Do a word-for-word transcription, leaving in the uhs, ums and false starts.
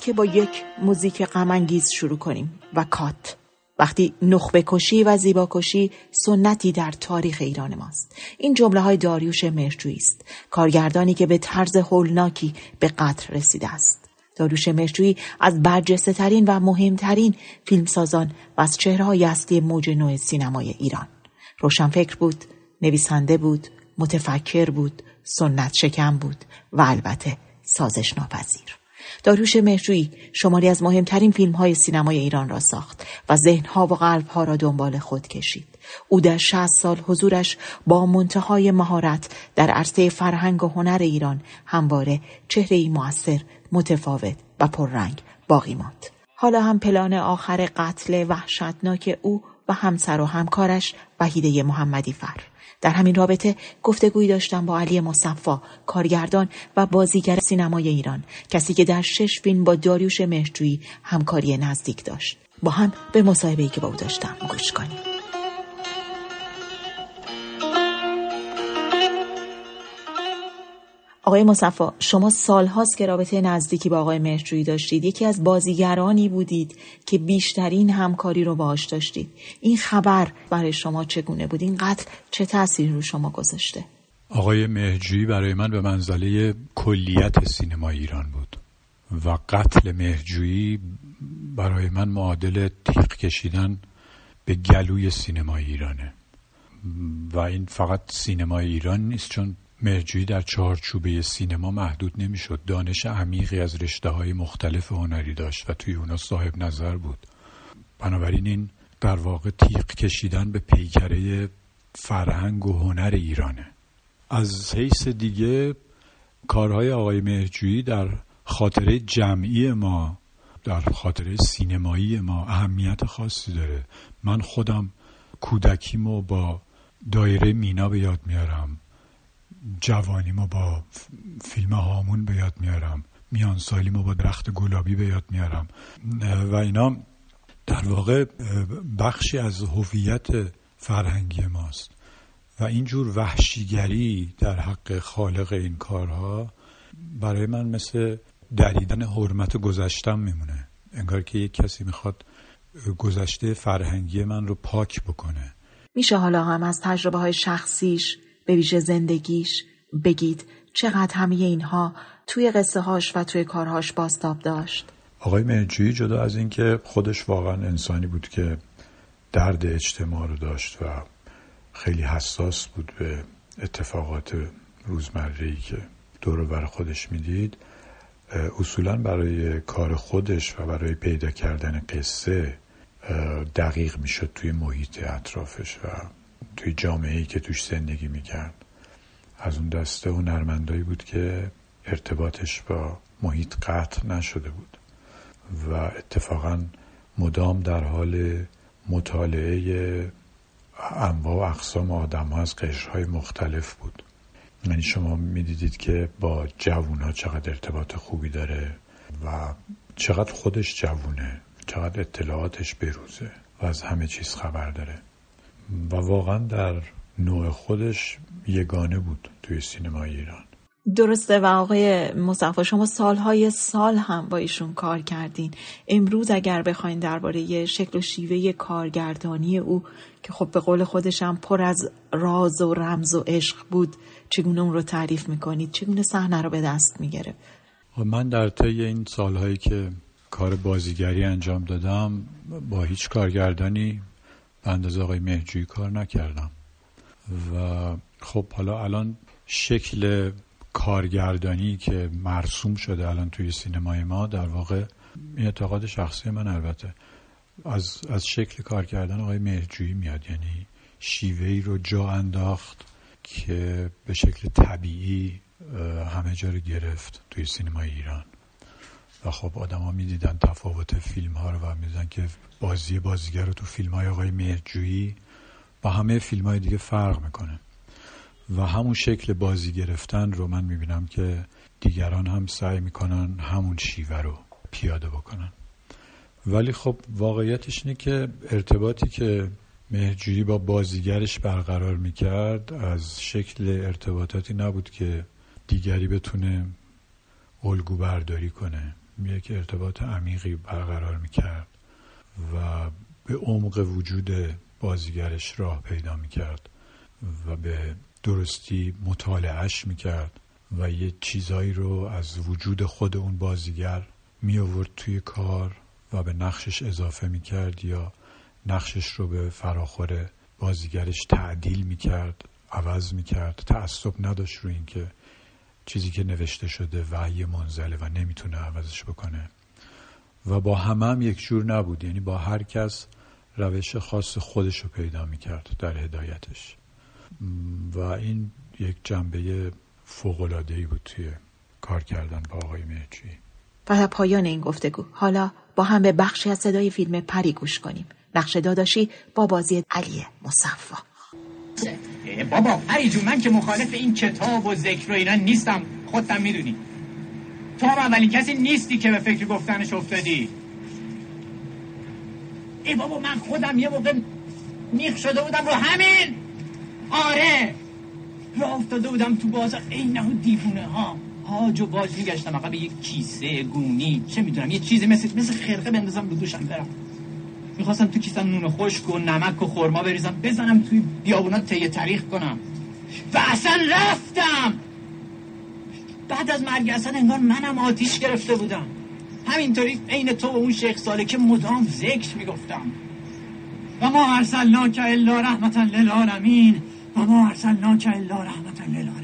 که با یک موزیک غم‌انگیز شروع کنیم و کات. وقتی نخبه کشی و زیبا کشی سنتی در تاریخ ایران ماست. این جمله های داریوش مهرجویی است، کارگردانی که به طرز هولناکی به قتل رسیده است. داریوش مهرجویی از برجسته ترین و مهمترین فیلمسازان و از چهره‌های اصلی موج نو سینمای ایران. روشنفکر بود، نویسنده بود، متفکر بود، سنت شکن بود و البته سازش ناپذیر. داریوش مهرجویی شماری از مهمترین فیلم‌های سینمای ایران را ساخت و ذهن‌ها و قلب‌ها را دنبال خود کشید. او در شصت سال حضورش با منتهای مهارت در عرصه فرهنگ و هنر ایران همواره چهره‌ای مؤثر، متفاوت و پررنگ باقی ماند. حالا هم پلان آخر قتل وحشتناک او و همسر و همکارش وحیده محمدی فر. در همین رابطه گفتگویی داشتم با علی مصفی، کارگردان و بازیگر سینمای ایران، کسی که در شش فیلم با داریوش مهرجویی همکاری نزدیک داشت. با هم به مصاحبه‌ای که با او داشتم گوش کنیم. آقای مصفی، شما سال‌هاست که رابطه نزدیکی با آقای مهرجویی داشتید. یکی از بازیگرانی بودید که بیشترین همکاری رو باهاش داشتید. این خبر برای شما چگونه بود؟ این قتل چه تأثیری رو شما گذاشته؟ آقای مهرجویی برای من به منزله کلیت سینما ایران بود و قتل مهرجویی برای من معادل تیغ کشیدن به گلوی سینما ایرانه. و این فقط سینما ایران نیست، چون مهرجویی در چارچوبه سینما محدود نمیشد. دانش عمیقی از رشته‌های مختلف هنری داشت و توی اونا صاحب نظر بود. بنابراین این در واقع تیغ کشیدن به پیکره فرهنگ و هنر ایرانه. از حیث دیگه کارهای آقای مهرجویی در خاطره جمعی ما، در خاطره سینمایی ما اهمیت خاصی داره. من خودم کودکیمو با دایره مینا به یاد میارم، جوانیمو با فیلم هامون به یاد میارم، میان سالیمو با درخت گلابی به یاد میارم و اینا در واقع بخشی از هویت فرهنگی ماست و اینجور وحشیگری در حق خالق این کارها برای من مثل دریدن حرمت گذشتم میمونه. انگار که یک کسی میخواد گذشته فرهنگی من رو پاک بکنه. میشه حالا هم از تجربه های شخصیش به ویژه زندگیش بگید چقدر همه اینها توی قصه هاش و توی کارهاش بازتاب داشت؟ آقای مهرجویی جدا از این که خودش واقعا انسانی بود که درد اجتماع رو داشت و خیلی حساس بود به اتفاقات روزمره‌ای که دور و بر خودش میدید، اصولا برای کار خودش و برای پیدا کردن قصه دقیق میشد توی محیط اطرافش و توی جامعه‌ای که توش زندگی میکرد. از اون دسته هنرمندایی بود که ارتباطش با محیط قطع نشده بود و اتفاقا مدام در حال مطالعه انواع و اقسام آدم ها از قشرهای مختلف بود. یعنی شما میدیدید که با جوونا چقدر ارتباط خوبی داره و چقدر خودش جوونه، چقدر اطلاعاتش بروزه و از همه چیز خبر داره و واقعا در نوع خودش یگانه بود توی سینمای ایران. درسته. و آقای مصفی شما سالهای سال هم با ایشون کار کردین. امروز اگر بخواین درباره شکل و شیوه کارگردانی او که خب به قول خودش هم پر از راز و رمز و عشق بود، چگونه اون رو تعریف میکنید؟ چگونه صحنه رو به دست میگرفت؟ من در طی این سالهایی که کار بازیگری انجام دادم با هیچ کارگردانی به اندازه آقای مهرجویی کار نکردم و خب حالا الان شکل کارگردانی که مرسوم شده الان توی سینمای ما در واقع این اعتقاد شخصی من البته از از شکل کار کردن آقای مهرجویی میاد. یعنی شیوهی رو جا انداخت که به شکل طبیعی همه جا رو گرفت توی سینمای ایران و خب آدم ها می دیدن تفاوت فیلم ها رو و می دیدن که بازی بازیگر رو تو فیلم های آقای مهرجویی با همه فیلم های دیگه فرق میکنه و همون شکل بازی گرفتن رو من می بینم که دیگران هم سعی میکنن همون شیوه رو پیاده بکنن. ولی خب واقعیتش اینه که ارتباطی که مهرجویی با بازیگرش برقرار میکرد از شکل ارتباطاتی نبود که دیگری بتونه الگو برداری کنه. یک ارتباط عمیقی برقرار میکرد و به عمق وجود بازیگرش راه پیدا میکرد و به درستی مطالعهش میکرد و یه چیزایی رو از وجود خود اون بازیگر می آورد توی کار و به نقشش اضافه میکرد یا نقشش رو به فراخور بازیگرش تعدیل میکرد، عوض میکرد. تعصب نداشت رو این که چیزی که نوشته شده وحی منزله و نمیتونه عوضش بکنه و با همه هم یک جور نبود، یعنی با هر کس روش خاص خودش رو پیدا میکرد در هدایتش و این یک جنبه فوق‌العاده‌ای بود توی کار کردن با آقای مهرجویی. و در پایان این گفتگو حالا با هم به بخشی از صدای فیلم پری گوش کنیم. نقش داداشی با بازی علی مصفا. بابا پری جون، من که مخالف این کتاب و ذکر و اینا نیستم، خودم میدونی. تو هم اولین کسی نیستی که به فکر گفتنش افتادی. ای بابا من خودم یه موقع میخ شده بودم رو همین. آره راه افتاده بودم تو بازار اینه دیوونه ها هاج و باج میگشتم آقا به یک کیسه گونی چه میدونم یه چیزی مثل مثل خرقه بندازم رو دوشم برم. میخواستم تو کیسم نون خشک و نمک و خرما بریزم بزنم توی بیابونا تهیه تاریخ کنم و اصلا رفتم. بعد از مرگ اصلا انگار منم آتیش گرفته بودم. همینطوری عین تو و اون شیخ ساله که مدام ذکر میگفتم و ما ارسلناک الا رحمتا للعالمین و ما ارسلناک الا رحمتا للعالمین.